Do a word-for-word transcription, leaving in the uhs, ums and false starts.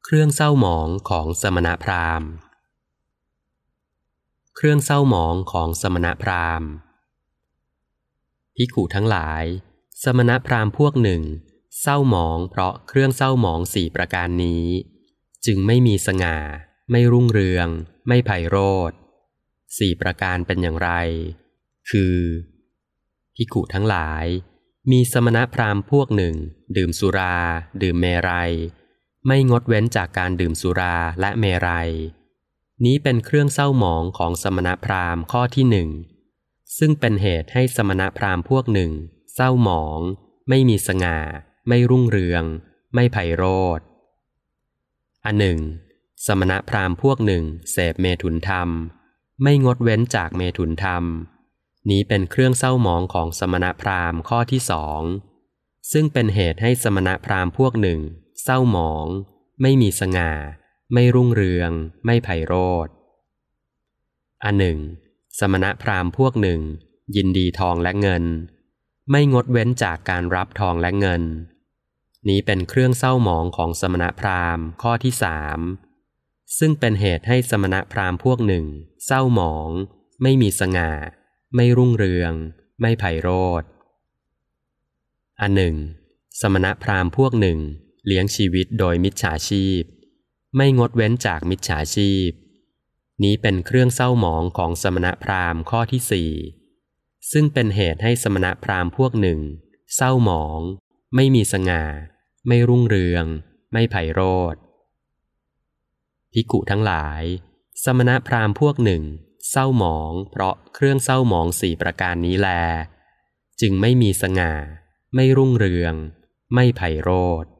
เครื่องเศร้าหมองของสมณพราหมณ์เครื่องเศร้าหมองของสมณพราหมณ์ภิกขุทั้งหลายสมณพราหมณ์พวกหนึ่งเศร้าหมองเพราะเครื่องเศร้าหมองสี่ประการนี้จึงไม่มีสง่าไม่รุ่งเรืองไม่ไพโรจน์สี่ประการเป็นอย่างไรคือภิกขุทั้งหลายมีสมณพราหมณ์พวกหนึ่งดื่มสุราดื่มเมรัยไม่งดเว้นจากการดื่มสุราและเมรัยนี้เป็นเครื่องเศร้าหมองของสมณพราหมณ์ข้อที่หนึ่งซึ่งเป็นเหตุให้สมณพราหมณ์พวกหนึ่งเศร้าหมองไม่มีสง่าไม่รุ่งเรืองไม่ไพโรจน์อันหนึ่งสมณพราหมณ์พวกหนึ่งเสพเมถุนธรรมไม่งดเว้นจากเมถุนธรรมนี้เป็นเครื่องเศร้าหมองของสมณพราหมณ์ข้อที่สองซึ่งเป็นเหตุให้สมณพราหมณ์พวกหนึ่งเศร้าหมองไม่มีสง่าไม่รุ่งเรืองไม่ไพโรจน์อันหนึ่งสมณพราหมณ์พวกหนึ่งยินดีทองและเงินไม่งดเว้นจากการรับทองและเงินนี้เป็นเครื่องเศร้าหมองของสมณพราหมณ์ข้อที่สามซึ่งเป็นเหตุให้สมณพราหมณ์พวกหนึ่งเศร้าหมองไม่มีสง่าไม่รุ่งเรืองไม่ไพโรจน์อันหนึ่งสมณพราหมณ์พวกหนึ่งเลี้ยงชีวิตโดยมิจฉาชีพไม่งดเว้นจากมิจฉาชีพนี้เป็นเครื่องเศร้าหมองของสมณพราหมณ์ข้อที่สี่ซึ่งเป็นเหตุให้สมณพราหมณ์พวกหนึ่งเศร้าหมองไม่มีสง่าไม่รุ่งเรืองไม่ไพโรจน์ภิกขุทั้งหลายสมณพราหมณ์พวกหนึ่งเศร้าหมองเพราะเครื่องเศร้าหมองสี่ประการนี้แลจึงไม่มีสง่าไม่รุ่งเรืองไม่ไพโรจน์